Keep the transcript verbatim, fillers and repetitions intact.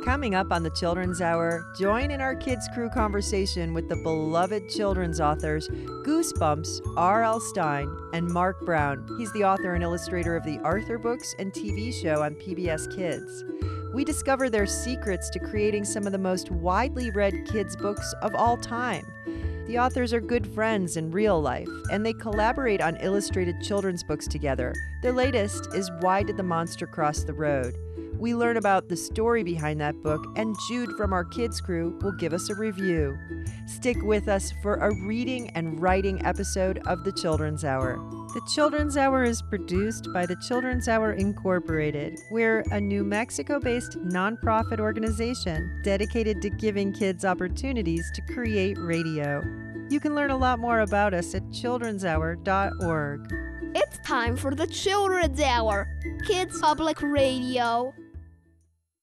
Coming up on the Children's Hour, join in our Kids Crew conversation with the beloved children's authors Goosebumps, R L. Stine, and Mark Brown. He's the author and illustrator of the Arthur books and T V show on P B S Kids. We discover their secrets to creating some of the most widely read kids' books of all time. The authors are good friends in real life, and they collaborate on illustrated children's books together. Their latest is Why Did the Monster Cross the Road? We learn about the story behind that book, and Jude from our Kids Crew will give us a review. Stick with us for a reading and writing episode of the Children's Hour. The Children's Hour is produced by the Children's Hour Incorporated. We're a New Mexico-based nonprofit organization dedicated to giving kids opportunities to create radio. You can learn a lot more about us at children's hour dot org. It's time for the Children's Hour, Kids Public Radio.